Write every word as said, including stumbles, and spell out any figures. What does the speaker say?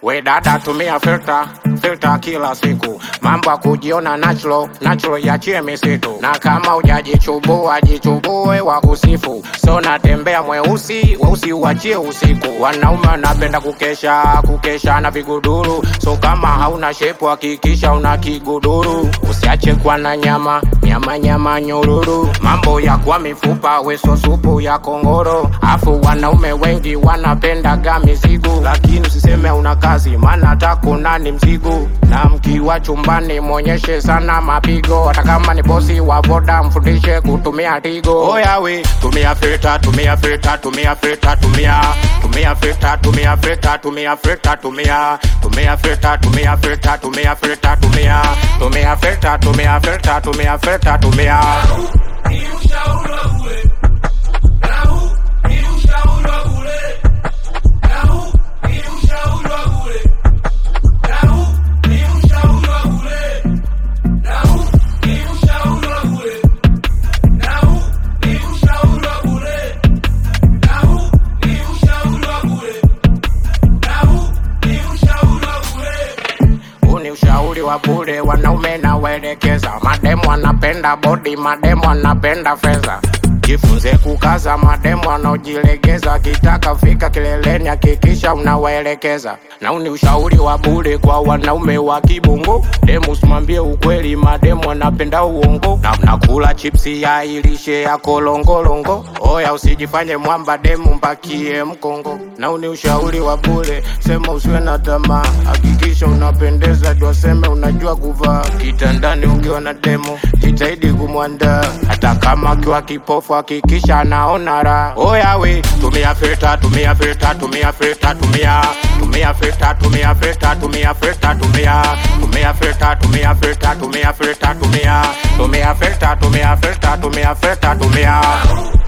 We dada tumia filter, filter kila siku. Mambo ya kujiona natural, natural yachie misitu. Na kama hujajichubua, jichubue wa kusifu. So natembea mweusi, weusi uachie usiku. Wanaume wanapenda kukesha, kukesha na viguduru. So kama hauna shepu hakikisha una kiguduru. Usiache kwa na nyama, nyama nyama nyururu. Mambo ya kwa mifupa, weso supu ya kongoro. Afu wanaume wengi wanapenda gamizigu. Lakini usiseme una kazi, maana atako nani mzigo. Na mkiwa chumbani mwonyeshe sana mapigo. Hata kama ni bosi wa voda mfundishe kutumia tigo. Oya we, tumia filter, tumia filter, tumia filter, tumia Tumia filter, tumia filter, tumia filter, tumia Tumia filter, tumia filter, tumia filter, tumia Tumia filter, tumia filter, tumia filter, tumia Ni ushauri wa bure. Na huu ni ushauri wa bure. Na huu ni ushauri wa bure. Na huu ni ushauri wa bure. Na huu ni ushauri wa bure. Na huu ni ushauri wa bure. Na huu ni ushauri wa bure. Na huu ni ushauri wa bure. Huu ni ushauri wa bure, wanaume na waelekeza. Mademu wanapenda body, mademu wanapenda fedha. Jifunze kukaza, mademu wanaojilegeza. Kitaka fika kileleni hakikisha unawaelekeza. Na huu ni ushauri wa bure kwa wanaume wa kibongo. Demu usimwambie ukweli, mademu wanapenda uongo. Na mnakula chipsi ya ilishe ya kolongolongo. Oya usijifanye mwamba, demu mbakie mkongo. Na huu ni ushauri wa bure, sema usiwe na tamaa. Hakikisha unapendeza, ndio seme unajua kuvaa. Kitandani ukiwa na demu, jitahidi kumwandaa. Hata kama akiwa kipofu hakikisha anaona raha. Oya we, tumia filter, tumia filter, tumia filter, tumia Tumia filter, tumia filter, tumia filter, tumia Tumia filter, tumia filter, tumia filter, tumia Tumia filter, tumia filter, tumia filter, tumia